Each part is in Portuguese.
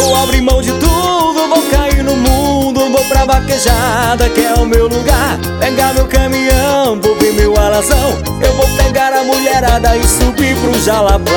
Vou abrir mão de tudo, vou cair no mundo, vou pra vaquejada, que é o meu lugar. Pegar meu caminhão, vou ver meu alazão. Eu vou pegar a mulherada e subir pro Jalapão.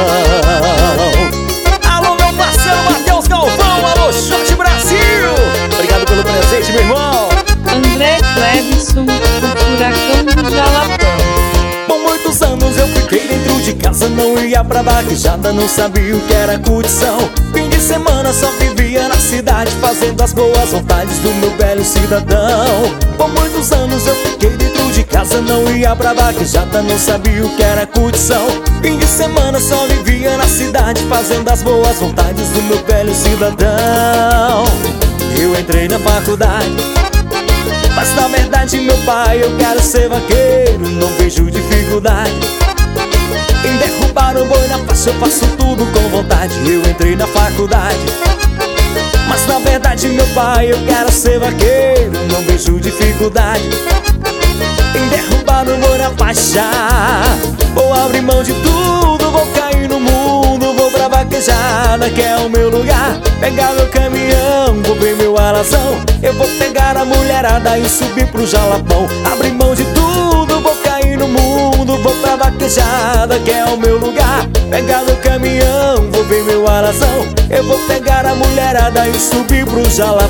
Alô, meu parceiro Matheus Galvão, alô, Shot Brasil. Obrigado pelo presente, meu irmão. André Clebson, o furacão do Jalapão. Por muitos anos eu fiquei dentro de casa, não ia pra vaquejada, não sabia o que era curtição. Fim de semana só vivia na cidade, fazendo as boas vontades do meu velho cidadão. Por muitos anos eu fiquei dentro de casa, não ia pra vaquejada, não sabia o que era curtição. Fim de semana só vivia na cidade, fazendo as boas vontades do meu velho cidadão. Eu entrei na faculdade, mas na verdade meu pai, eu quero ser vaqueiro, não vejo dificuldade em derrubar o boi na faixa, eu faço tudo com vontade. Eu entrei na faculdade, mas na verdade meu pai, eu quero ser vaqueiro, não vejo dificuldade em derrubar o boi na faixa. Vou abrir mão de tudo, vou cair no mundo, vou pra vaquejada, que é o meu lugar. Pegar meu caminhão, vou ver meu alazão. Eu vou pegar a mulherada e subir pro Jalapão. Abrir mão de tudo, vou cair no mundo, vou pra vaquejada, que é o meu lugar. Pegar meu caminhão, vou ver meu alazão. Eu vou pegar a mulherada e subir pro Jalapão.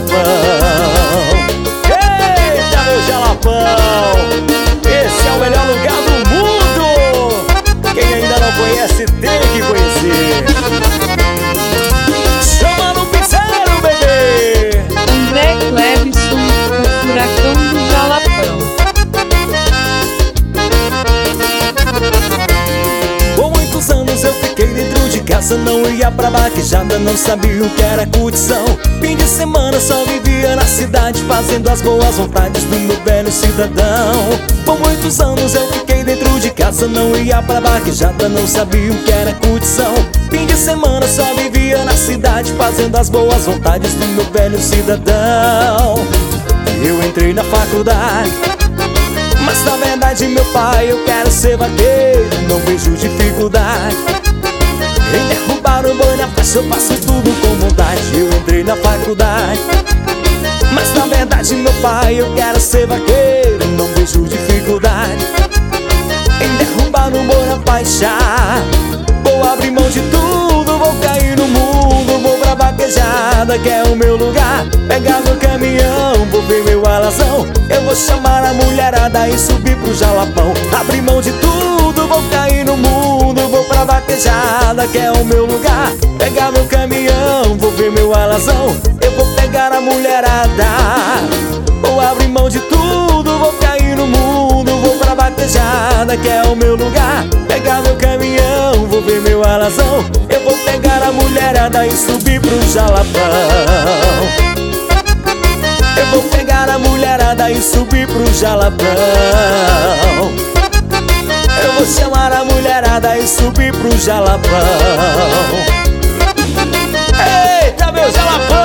Eita, meu Jalapão! Esse é o melhor lugar do mundo! Quem ainda não conhece tem que conhecer. Chama no piseiro, bebê! André Clebson, o furacão do Jalapão. Por muitos anos eu fiquei dentro de casa, não ia pra vaquejada, não sabia o que era curtição. Fim de semana só vivia na cidade, fazendo as boas vontades do meu velho cidadão. Por muitos anos eu fiquei dentro de casa, não ia pra vaquejada, não sabia o que era curtição. Fim de semana só vivia na cidade, fazendo as boas vontades do meu velho cidadão. Eu entrei na faculdade, mas na verdade meu pai, eu quero ser vaqueiro, não vejo dificuldade em derrubar o boi na faixa, eu faço tudo com vontade. Eu entrei na faculdade, mas na verdade meu pai, eu quero ser vaqueiro, não vejo dificuldade em derrubar o boi na faixa. Vou abrir mão de tudo, vou cair no mundo, vou pra vaquejada, que é o meu lugar. Pegar meu caminhão, vou ver meu alazão. Eu vou chamar a mulherada e subir pro Jalapão. Abrir mão de tudo, vou cair no mundo, vou pra vaquejada, que é o meu lugar. Pegar meu caminhão, vou ver meu alazão. Eu vou pegar a mulherada. Vou abrir mão de tudo, vou cair no mundo, vou pra vaquejada, que é o meu lugar. Pegar meu caminhão, vou ver meu alazão. Eu vou pegar a mulherada e subir pro Jalapão. Eu vou pegar a mulherada e subir pro Jalapão. Eu vou chamar a mulherada e subir pro Jalapão. Eita, meu Jalapão!